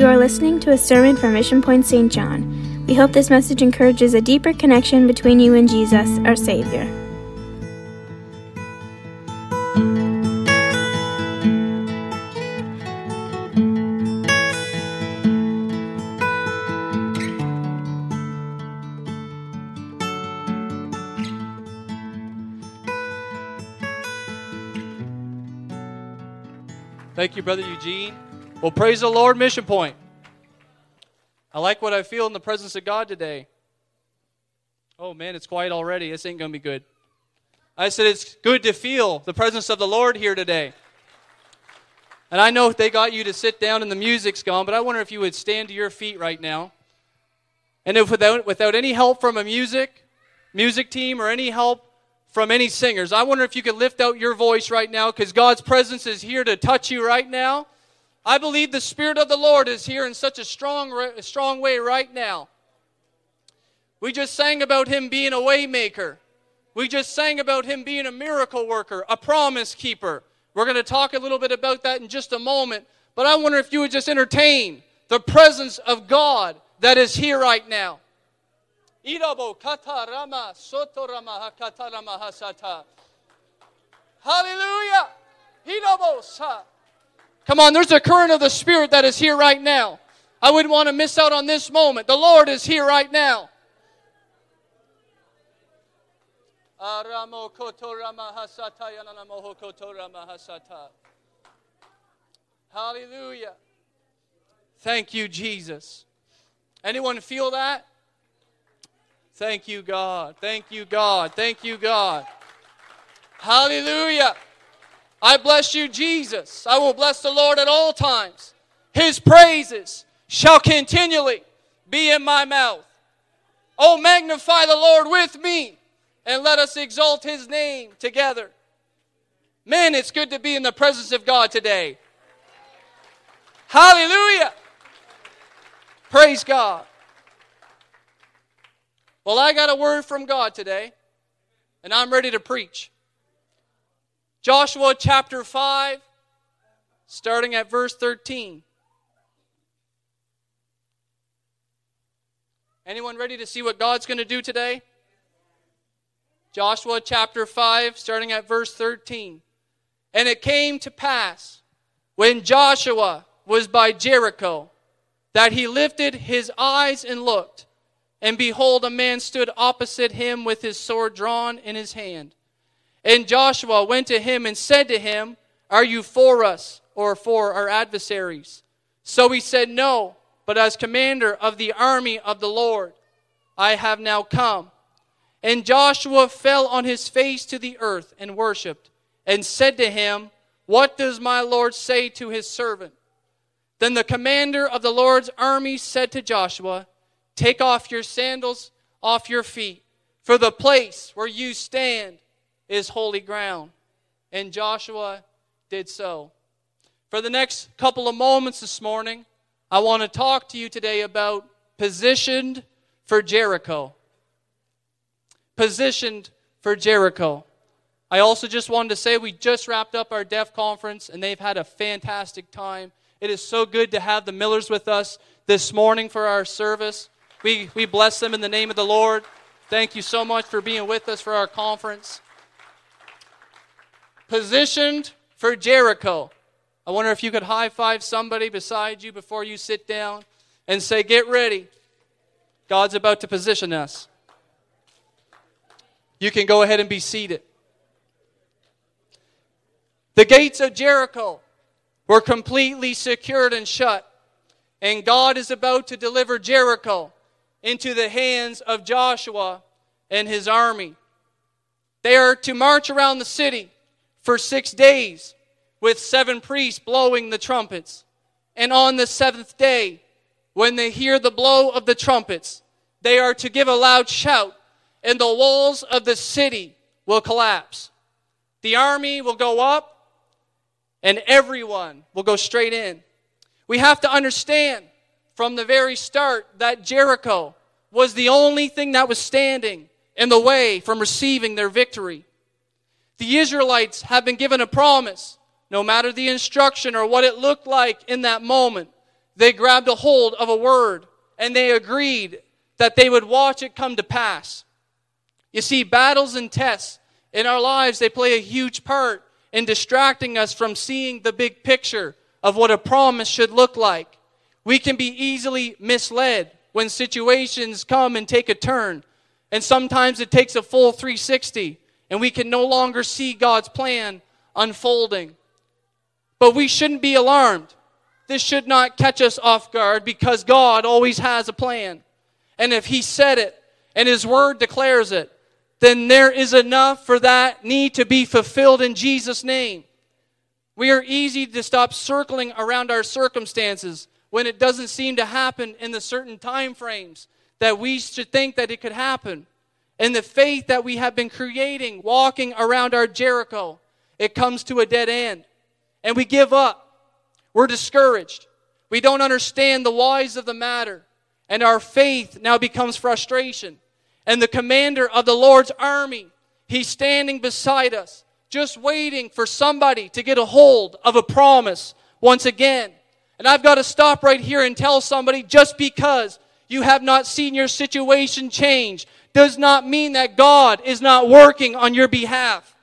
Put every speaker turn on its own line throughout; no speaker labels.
You are listening to a sermon from Mission Point St. John. We hope this message encourages a deeper connection between you and Jesus, our Savior.
Thank you, Brother Eugene. Well, praise the Lord, Mission Point. I like what I feel in the presence of God today. Oh, man, it's quiet already. This ain't going to be good. I said it's good to feel the presence of the Lord here today. And I know they got you to sit down and the music's gone, but I wonder if you would stand to your feet right now. And if without any help from a music team or any help from any singers, I wonder if you could lift out your voice right now, because God's presence is here to touch you right now. I believe the Spirit of the Lord is here in such a strong way right now. We just sang about Him being a way maker. We just sang about Him being a miracle worker, a promise keeper. We're going to talk a little bit about that in just a moment. But I wonder if you would just entertain the presence of God that is here right now. Hallelujah. Come on, there's a current of the Spirit that is here right now. I wouldn't want to miss out on this moment. The Lord is here right now. Hallelujah. Thank you, Jesus. Anyone feel that? Thank you, God. Thank you, God. Thank you, God. Hallelujah. I bless you, Jesus. I will bless the Lord at all times. His praises shall continually be in my mouth. Oh, magnify the Lord with me, and let us exalt His name together. Man, it's good to be in the presence of God today. Hallelujah. Praise God. Well, I got a word from God today, and I'm ready to preach. Joshua chapter 5, starting at verse 13. Anyone ready to see what God's going to do today? Joshua chapter 5, starting at verse 13. And it came to pass, when Joshua was by Jericho, that he lifted his eyes and looked, and behold, a man stood opposite him with his sword drawn in his hand. And Joshua went to him and said to him, Are you for us or for our adversaries? So he said, No, but as commander of the army of the Lord, I have now come. And Joshua fell on his face to the earth and worshipped, and said to him, What does my Lord say to his servant? Then the commander of the Lord's army said to Joshua, Take off your sandals off your feet, for the place where you stand is holy ground. And Joshua did so. For the next couple of moments this morning, I want to talk to you today about positioned for Jericho. Positioned for Jericho. I also just wanted to say we just wrapped up our DEF conference, and they've had a fantastic time. It is so good to have the Millers with us this morning for our service. We bless them in the name of the Lord. Thank you so much for being with us for our conference. Positioned for Jericho. I wonder if you could high-five somebody beside you before you sit down and say, Get ready. God's about to position us. You can go ahead and be seated. The gates of Jericho were completely secured and shut, and God is about to deliver Jericho into the hands of Joshua and his army. They are to march around the city for 6 days with 7 priests blowing the trumpets. And on the 7th day, when they hear the blow of the trumpets, they are to give a loud shout, and the walls of the city will collapse. The army will go up, and everyone will go straight in. We have to understand from the very start that Jericho was the only thing that was standing in the way from receiving their victory. The Israelites have been given a promise, no matter the instruction or what it looked like in that moment, They grabbed a hold of a word and they agreed that they would watch it come to pass. You see, battles and tests in our lives, they play a huge part in distracting us from seeing the big picture of what a promise should look like. We can be easily misled when situations come and take a turn. And sometimes it takes a full 360 and we can no longer see God's plan unfolding. But we shouldn't be alarmed. This should not catch us off guard because God always has a plan. And if He said it and His Word declares it, then there is enough for that need to be fulfilled in Jesus' name. We are easy to stop circling around our circumstances when it doesn't seem to happen in the certain time frames that we should think that it could happen. And the faith that we have been creating, walking around our Jericho, it comes to a dead end. And we give up. We're discouraged. We don't understand the whys of the matter. And our faith now becomes frustration. And the commander of the Lord's army, he's standing beside us, just waiting for somebody to get a hold of a promise once again. And I've got to stop right here and tell somebody, just because you have not seen your situation change does not mean that God is not working on your behalf.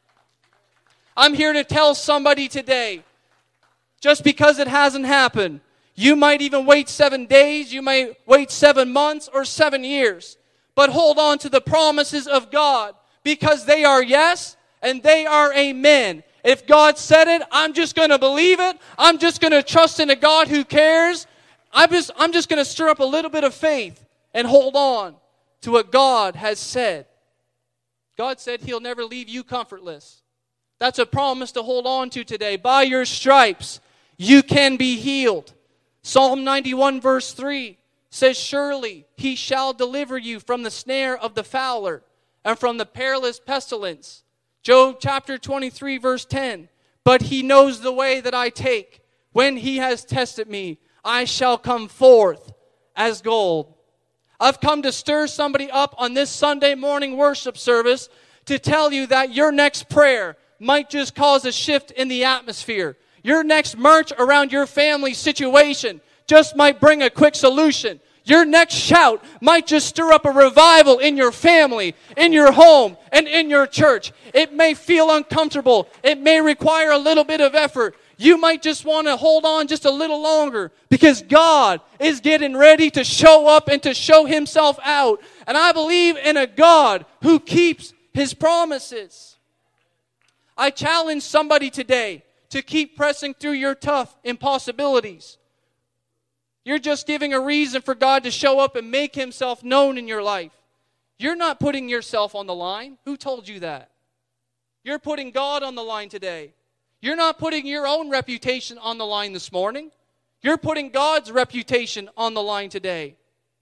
I'm here to tell somebody today, just because it hasn't happened, you might even wait 7 days, you might wait 7 months or 7 years. But hold on to the promises of God, because they are yes and they are amen. If God said it, I'm just going to believe it. I'm just going to trust in a God who cares. I'm just going to stir up a little bit of faith and hold on to what God has said. God said He'll never leave you comfortless. That's a promise to hold on to today. By your stripes, you can be healed. Psalm 91 verse 3 says, surely He shall deliver you from the snare of the fowler and from the perilous pestilence. Job chapter 23 verse 10, but He knows the way that I take. When He has tested me, I shall come forth as gold. I've come to stir somebody up on this Sunday morning worship service to tell you that your next prayer might just cause a shift in the atmosphere. Your next march around your family situation just might bring a quick solution. Your next shout might just stir up a revival in your family, in your home, and in your church. It may feel uncomfortable. It may require a little bit of effort. You might just want to hold on just a little longer because God is getting ready to show up and to show Himself out. And I believe in a God who keeps His promises. I challenge somebody today to keep pressing through your tough impossibilities. You're just giving a reason for God to show up and make Himself known in your life. You're not putting yourself on the line. Who told you that? You're putting God on the line today. You're not putting your own reputation on the line this morning. You're putting God's reputation on the line today.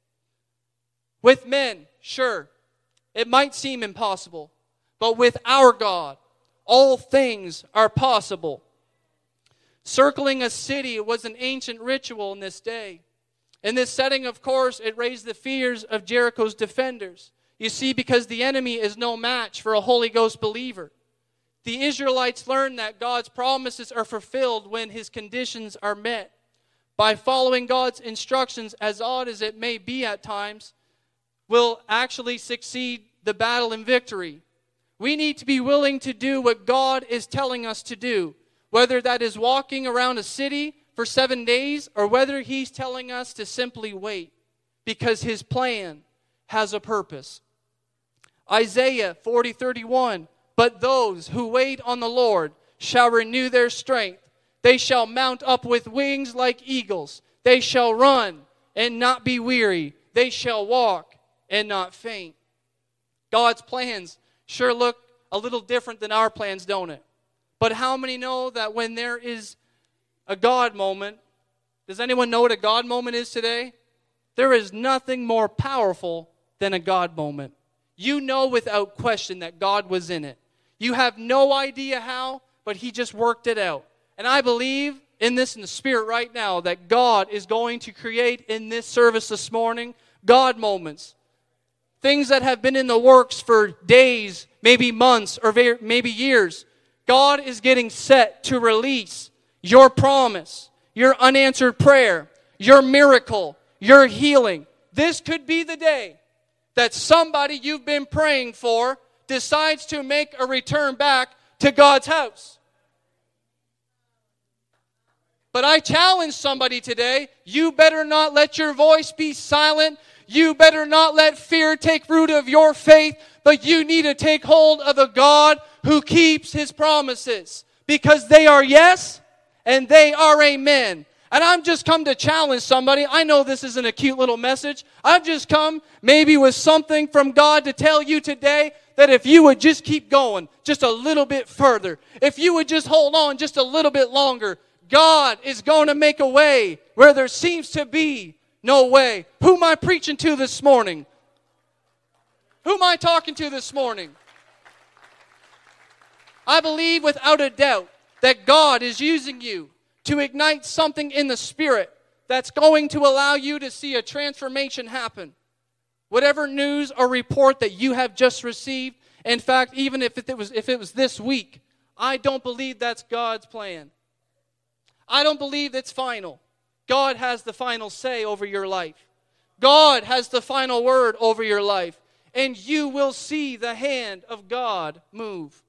With men, sure, it might seem impossible, but with our God, all things are possible. Circling a city was an ancient ritual in this day. In this setting, of course, it raised the fears of Jericho's defenders. You see, because the enemy is no match for a Holy Ghost believer. The Israelites learned that God's promises are fulfilled when His conditions are met. By following God's instructions, as odd as it may be at times, will actually succeed the battle in victory. We need to be willing to do what God is telling us to do, whether that is walking around a city for 7 days or whether He's telling us to simply wait, because His plan has a purpose. Isaiah 40:31, but those who wait on the Lord shall renew their strength. They shall mount up with wings like eagles. They shall run and not be weary. They shall walk and not faint. God's plans sure look a little different than our plans, don't it? But how many know that when there is a God moment, does anyone know what a God moment is today? There is nothing more powerful than a God moment. You know without question that God was in it. You have no idea how, but He just worked it out. And I believe in this in the Spirit right now that God is going to create in this service this morning God moments. Things that have been in the works for days, maybe months, or maybe years. God is getting set to release your promise, your unanswered prayer, your miracle, your healing. This could be the day that somebody you've been praying for decides to make a return back to God's house. But I challenge somebody today, you better not let your voice be silent. You better not let fear take root of your faith, but you need to take hold of the God who keeps His promises, because they are yes and they are amen. And I'm just come to challenge somebody. I know this isn't a cute little message. I've just come maybe with something from God to tell you today that if you would just keep going just a little bit further, if you would just hold on just a little bit longer, God is going to make a way where there seems to be no way. Who am I preaching to this morning? Who am I talking to this morning? I believe without a doubt that God is using you to ignite something in the Spirit that's going to allow you to see a transformation happen. Whatever news or report that you have just received, in fact, even if it was this week, I don't believe that's God's plan. I don't believe it's final. God has the final say over your life. God has the final word over your life. And you will see the hand of God move.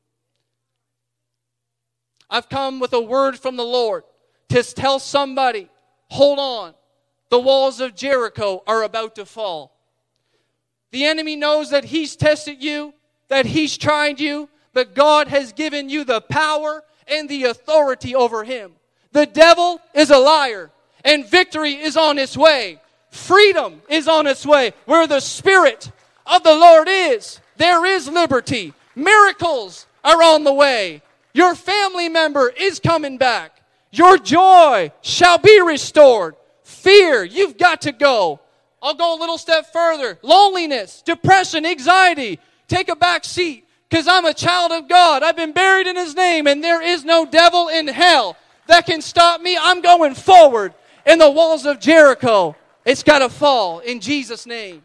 I've come with a word from the Lord to tell somebody, hold on. The walls of Jericho are about to fall. The enemy knows that he's tested you, that he's tried you, but God has given you the power and the authority over him. The devil is a liar, and victory is on its way. Freedom is on its way. Where the Spirit of the Lord is, there is liberty. Miracles are on the way. Your family member is coming back. Your joy shall be restored. Fear, you've got to go. I'll go a little step further. Loneliness, depression, anxiety, take a back seat, because I'm a child of God. I've been buried in His name, and there is no devil in hell that can stop me. I'm going forward. And the walls of Jericho, it's got to fall in Jesus' name.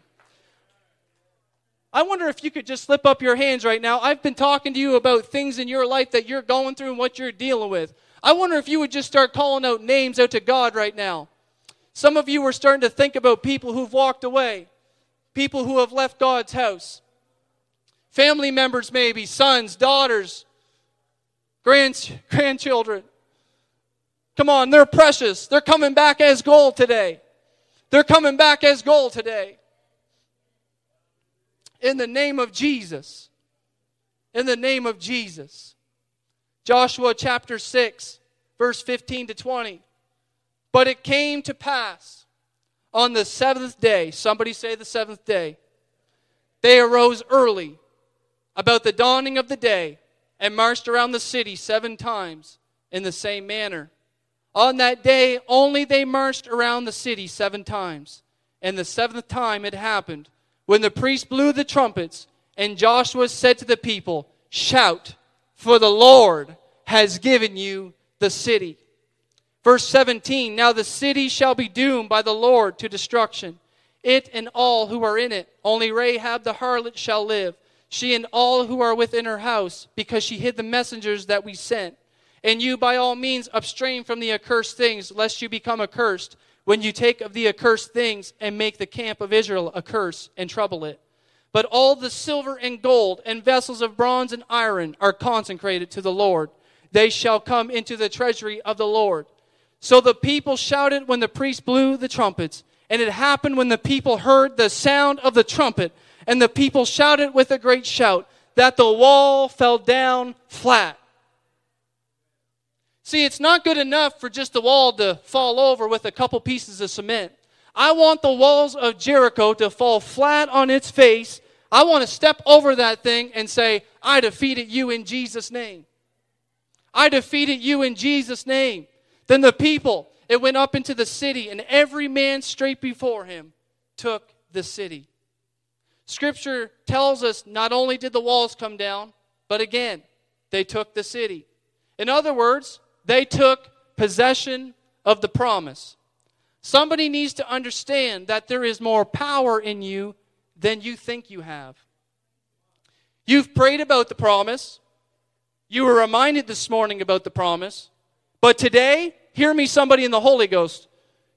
I wonder if you could just slip up your hands right now. I've been talking to you about things in your life that you're going through and what you're dealing with. I wonder if you would just start calling out names out to God right now. Some of you are starting to think about people who've walked away, people who have left God's house. Family members maybe, sons, daughters, grandchildren. Come on, they're precious. They're coming back as gold today. They're coming back as gold today. In the name of Jesus. In the name of Jesus. Joshua chapter 6, verse 15 to 20. But it came to pass on the seventh day, somebody say the seventh day, they arose early about the dawning of the day and marched around the city 7 times in the same manner. On that day only they marched around the city 7 times. And the 7th time it happened, when the priest blew the trumpets, and Joshua said to the people, shout, for the Lord has given you the city. Verse 17, now the city shall be doomed by the Lord to destruction, it and all who are in it. Only Rahab the harlot shall live, she and all who are within her house, because she hid the messengers that we sent. And you by all means abstain from the accursed things, lest you become accursed, when you take of the accursed things and make the camp of Israel a curse and trouble it. But all the silver and gold and vessels of bronze and iron are consecrated to the Lord. They shall come into the treasury of the Lord. So the people shouted when the priest blew the trumpets. And it happened when the people heard the sound of the trumpet, and the people shouted with a great shout, that the wall fell down flat. See, it's not good enough for just the wall to fall over with a couple pieces of cement. I want the walls of Jericho to fall flat on its face. I want to step over that thing and say, I defeated you in Jesus' name. I defeated you in Jesus' name. Then the people, it went up into the city, and every man straight before him took the city. Scripture tells us not only did the walls come down, but again, they took the city. In other words, they took possession of the promise. Somebody needs to understand that there is more power in you than you think you have. You've prayed about the promise. You were reminded this morning about the promise. But today, hear me, somebody in the Holy Ghost,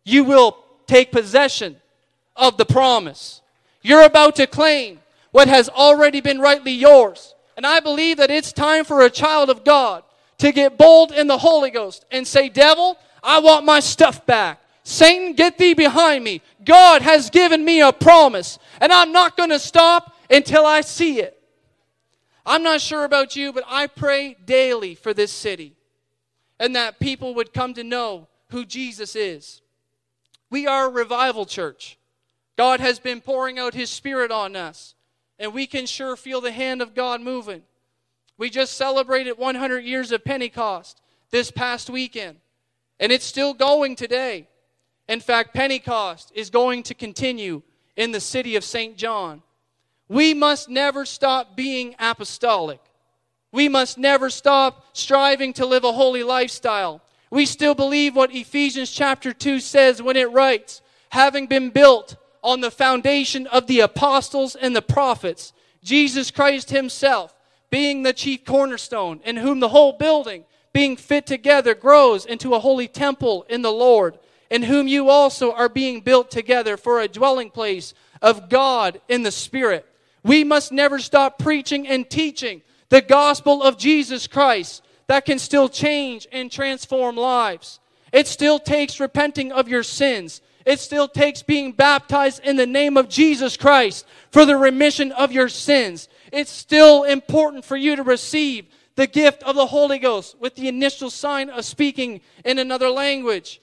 you will take possession of the promise. You're about to claim what has already been rightly yours. And I believe that it's time for a child of God to get bold in the Holy Ghost and say, devil, I want my stuff back. Satan, get thee behind me. God has given me a promise, and I'm not going to stop until I see it. I'm not sure about you, but I pray daily for this city and that people would come to know who Jesus is. We are a revival church. God has been pouring out His Spirit on us, and we can sure feel the hand of God moving. We just celebrated 100 years of Pentecost this past weekend, and it's still going today. In fact, Pentecost is going to continue in the city of St. John. We must never stop being apostolic. We must never stop striving to live a holy lifestyle. We still believe what Ephesians chapter 2 says when it writes, having been built on the foundation of the apostles and the prophets, Jesus Christ Himself being the chief cornerstone, in whom the whole building, being fit together, grows into a holy temple in the Lord, in whom you also are being built together for a dwelling place of God in the Spirit. We must never stop preaching and teaching the gospel of Jesus Christ that can still change and transform lives. It still takes repenting of your sins. It still takes being baptized in the name of Jesus Christ for the remission of your sins. It's still important for you to receive the gift of the Holy Ghost with the initial sign of speaking in another language.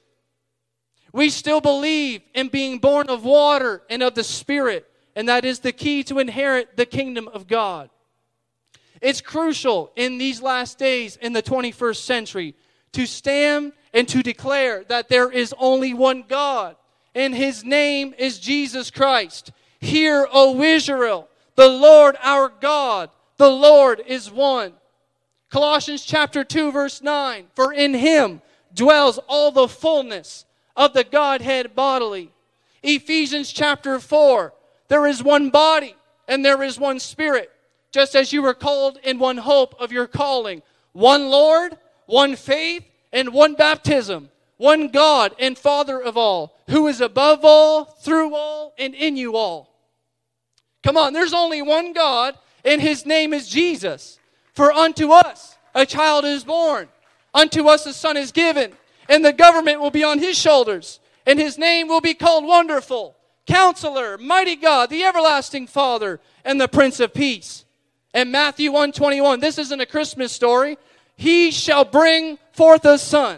We still believe in being born of water and of the Spirit, and that is the key to inherit the kingdom of God. It's crucial in these last days in the 21st century to stand and to declare that there is only one God, and His name is Jesus Christ. Hear, O Israel, the Lord our God, the Lord is one. Colossians chapter 2 verse 9, for in Him dwells all the fullness of the Godhead bodily. Ephesians chapter 4, there is one body and there is one Spirit, just as you were called in one hope of your calling. One Lord, one faith, and one baptism. One God and Father of all, who is above all, through all, and in you all. Come on, there's only one God, and His name is Jesus. For unto us a child is born, unto us a son is given, and the government will be on His shoulders, and His name will be called Wonderful, Counselor, Mighty God, the Everlasting Father, and the Prince of Peace. And Matthew 1:21, this isn't a Christmas story. He shall bring forth a son,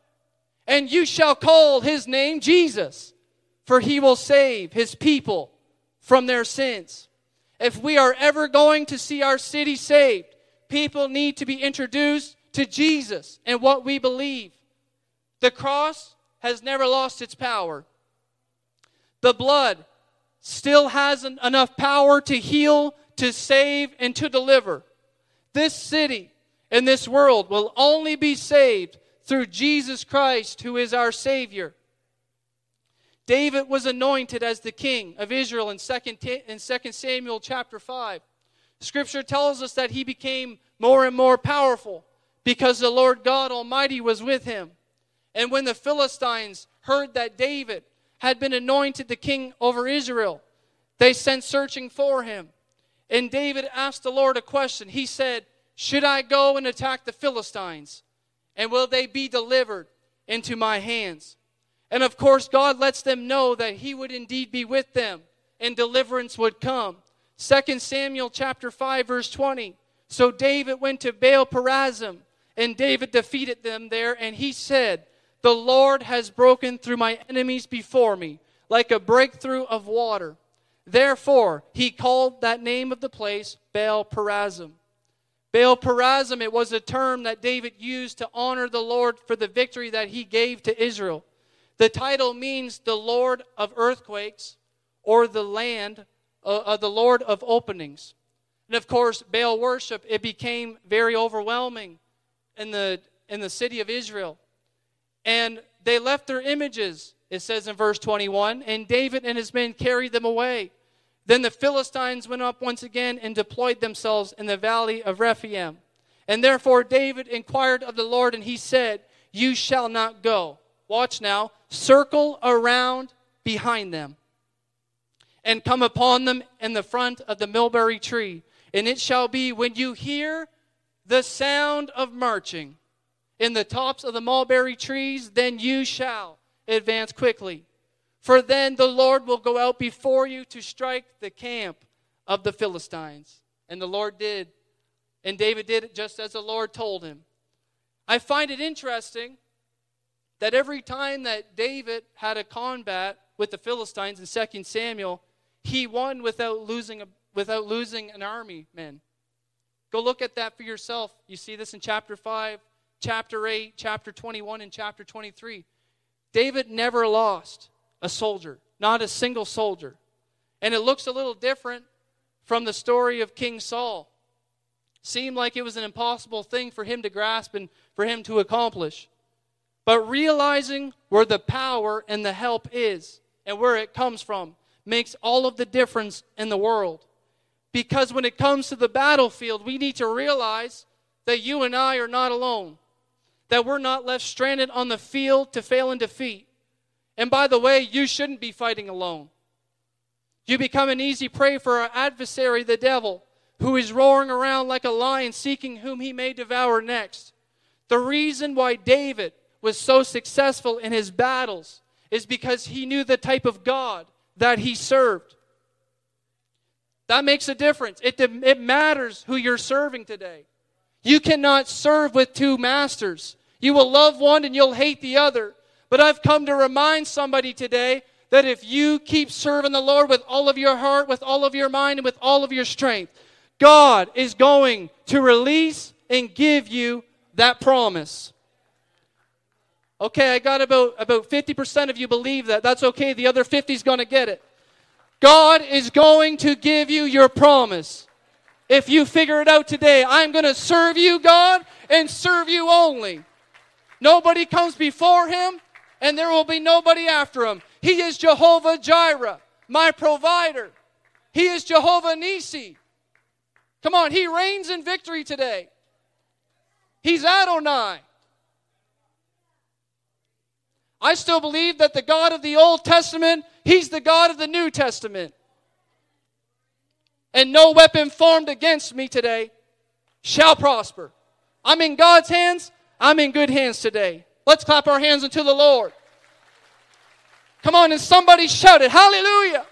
and you shall call His name Jesus, for He will save His people from their sins. If we are ever going to see our city saved, people need to be introduced to Jesus and what we believe. The cross has never lost its power. The blood still has enough power to heal, to save, and to deliver. This city and this world will only be saved through Jesus Christ, who is our Savior. David was anointed as the king of Israel in 2 Samuel chapter 5. Scripture tells us that he became more and more powerful because the Lord God Almighty was with him. And when the Philistines heard that David had been anointed the king over Israel, they sent searching for him. And David asked the Lord a question. He said, should I go and attack the Philistines? And will they be delivered into my hands? And of course, God lets them know that He would indeed be with them and deliverance would come. 2 Samuel chapter 5 verse 20. So David went to Baal Perazim, and David defeated them there, and he said, the Lord has broken through my enemies before me, like a breakthrough of water. Therefore, he called that name of the place Baal Perazim. Baal Perazim, it was a term that David used to honor the Lord for the victory that He gave to Israel. The title means the Lord of earthquakes, or the land, the Lord of openings. And of course, Baal worship, it became very overwhelming in the city of Israel. And they left their images, it says in verse 21, and David and his men carried them away. Then the Philistines went up once again and deployed themselves in the valley of Rephaim. And therefore David inquired of the Lord, and he said, you shall not go. Watch now. circle around behind them, and come upon them in the front of the mulberry tree. And it shall be when you hear the sound of marching in the tops of the mulberry trees, then you shall advance quickly. For then the Lord will go out before you to strike the camp of the Philistines. And the Lord did. And David did it just as the Lord told him. I find it interesting that every time that David had a combat with the Philistines in 2 Samuel, he won without losing an army, men. Go look at that for yourself. You see this in chapter 5, chapter 8, chapter 21, and chapter 23. David never lost a soldier, not a single soldier. And it looks a little different from the story of King Saul. Seemed like it was an impossible thing for him to grasp and for him to accomplish. But realizing where the power and the help is and where it comes from makes all of the difference in the world. Because when it comes to the battlefield, we need to realize that you and I are not alone. That we're not left stranded on the field to fail in defeat. And by the way, you shouldn't be fighting alone. You become an easy prey for our adversary, the devil, who is roaring around like a lion seeking whom he may devour next. The reason why David was so successful in his battles is because he knew the type of God that he served. That makes a difference. It matters who you're serving today. You cannot serve with two masters. You will love one and you'll hate the other. But I've come to remind somebody today that if you keep serving the Lord with all of your heart, with all of your mind, and with all of your strength, God is going to release and give you that promise. Okay, I got about 50% of you believe that. That's okay. The other 50 is going to get it. God is going to give you your promise. If you figure it out today, I'm going to serve you, God, and serve you only. Nobody comes before him, and there will be nobody after him. He is Jehovah Jireh, my provider. He is Jehovah Nissi. Come on, he reigns in victory today. He's Adonai. I still believe that the God of the Old Testament, he's the God of the New Testament. And no weapon formed against me today shall prosper. I'm in God's hands. I'm in good hands today. Let's clap our hands unto the Lord. Come on, and somebody shout it. Hallelujah.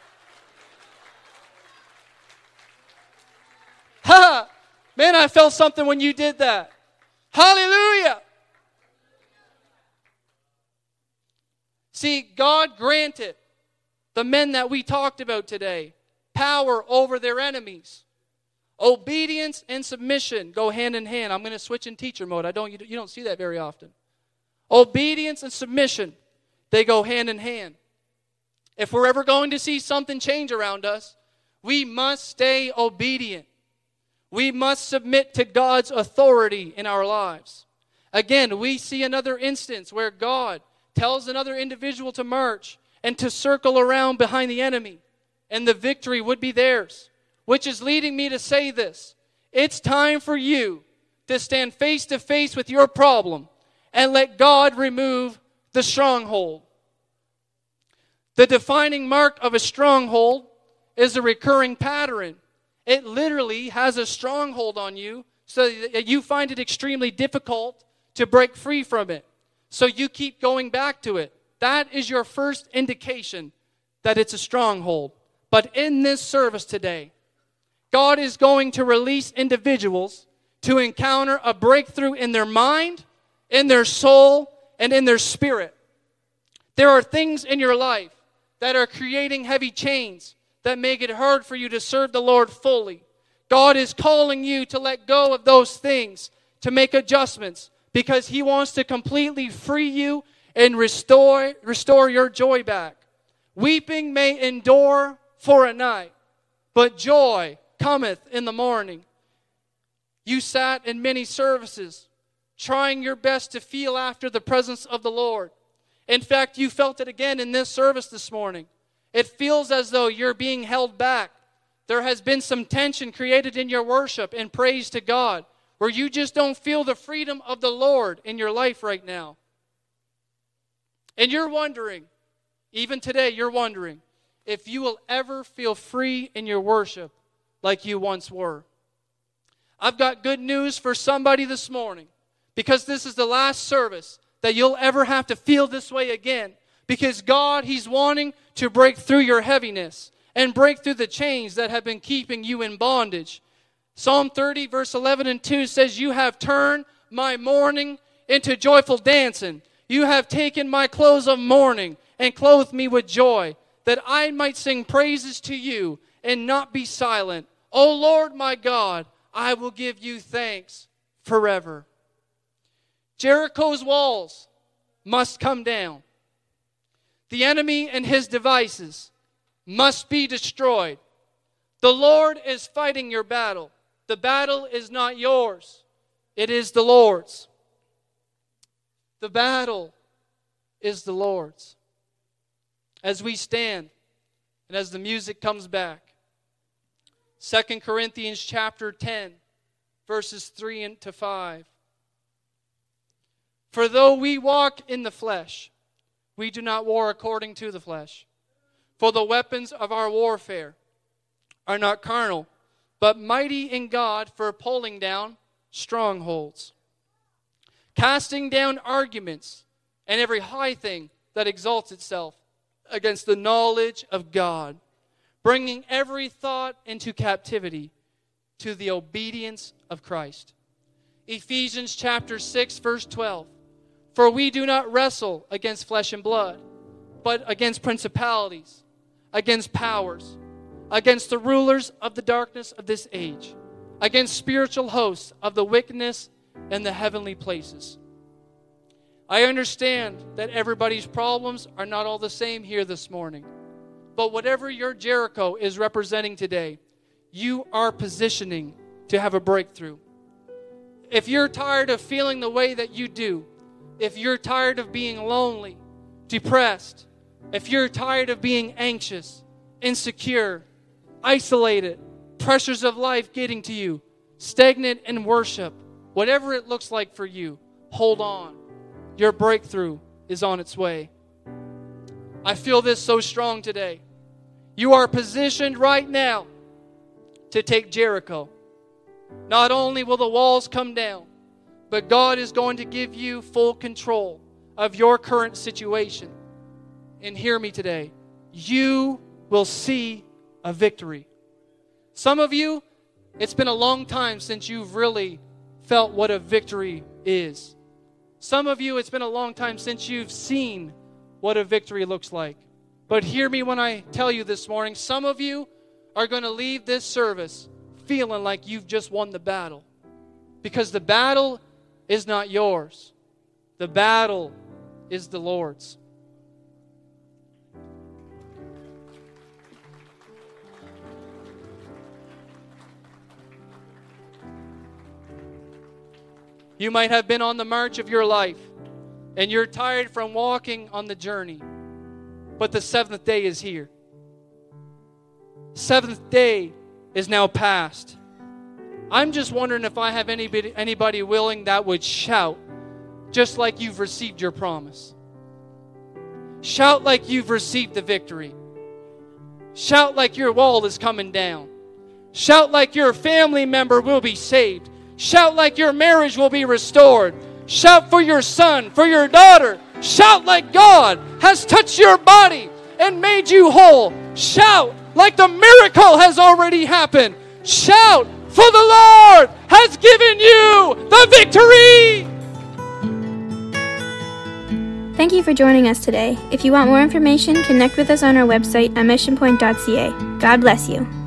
Ha! Man, I felt something when you did that. Hallelujah. See, God granted the men that we talked about today power over their enemies. Obedience and submission go hand in hand. I'm going to switch in teacher mode. You don't see that very often. Obedience and submission, they go hand in hand. If we're ever going to see something change around us, we must stay obedient. We must submit to God's authority in our lives. Again, we see another instance where God tells another individual to march and to circle around behind the enemy, and the victory would be theirs. Which is leading me to say this. It's time for you to stand face to face with your problem and let God remove the stronghold. The defining mark of a stronghold is a recurring pattern. It literally has a stronghold on you so that you find it extremely difficult to break free from it. So you keep going back to it. That is your first indication that it's a stronghold. But in this service today, God is going to release individuals to encounter a breakthrough in their mind, in their soul, and in their spirit. There are things in your life that are creating heavy chains that make it hard for you to serve the Lord fully. God is calling you to let go of those things, to make adjustments, because He wants to completely free you and restore your joy back. Weeping may endure for a night, but joy cometh in the morning. You sat in many services, trying your best to feel after the presence of the Lord. In fact, you felt it again in this service this morning. It feels as though you're being held back. There has been some tension created in your worship and praise to God, where you just don't feel the freedom of the Lord in your life right now. And you're wondering, even today, you're wondering if you will ever feel free in your worship like you once were. I've got good news for somebody this morning, because this is the last service that you'll ever have to feel this way again. Because God, He's wanting to break through your heaviness and break through the chains that have been keeping you in bondage. Psalm 30, verse 11 and 2 says, "You have turned my mourning into joyful dancing. You have taken my clothes of mourning and clothed me with joy, that I might sing praises to you and not be silent. O Lord my God, I will give you thanks forever." Jericho's walls must come down. The enemy and his devices must be destroyed. The Lord is fighting your battle. The battle is not yours. It is the Lord's. The battle is the Lord's. As we stand and as the music comes back, 2 Corinthians chapter 10, verses 3 to 5. "For though we walk in the flesh, we do not war according to the flesh. For the weapons of our warfare are not carnal, but mighty in God for pulling down strongholds, casting down arguments and every high thing that exalts itself against the knowledge of God, bringing every thought into captivity to the obedience of Christ." Ephesians chapter 6, verse 12. "For we do not wrestle against flesh and blood, but against principalities, against powers, against the rulers of the darkness of this age, against spiritual hosts of the wickedness in the heavenly places." I understand that everybody's problems are not all the same here this morning. But whatever your Jericho is representing today, you are positioning to have a breakthrough. If you're tired of feeling the way that you do, if you're tired of being lonely, depressed, if you're tired of being anxious, insecure, isolated, pressures of life getting to you, stagnant in worship, whatever it looks like for you, hold on. Your breakthrough is on its way. I feel this so strong today. You are positioned right now to take Jericho. Not only will the walls come down, but God is going to give you full control of your current situation. And hear me today. You will see a victory. Some of you, it's been a long time since you've really felt what a victory is. Some of you, it's been a long time since you've seen what a victory looks like. But hear me when I tell you this morning, some of you are going to leave this service feeling like you've just won the battle. Because the battle is not yours. The battle is the Lord's. You might have been on the march of your life, and you're tired from walking on the journey. But the seventh day is here. Seventh day is now past. I'm just wondering if I have anybody willing that would shout just like you've received your promise. Shout like you've received the victory. Shout like your wall is coming down. Shout like your family member will be saved. Shout like your marriage will be restored. Shout for your son, for your daughter. Shout like God has touched your body and made you whole. Shout like the miracle has already happened. Shout, for the Lord has given you the victory.
Thank you for joining us today. If you want more information, connect with us on our website at missionpoint.ca. God bless you.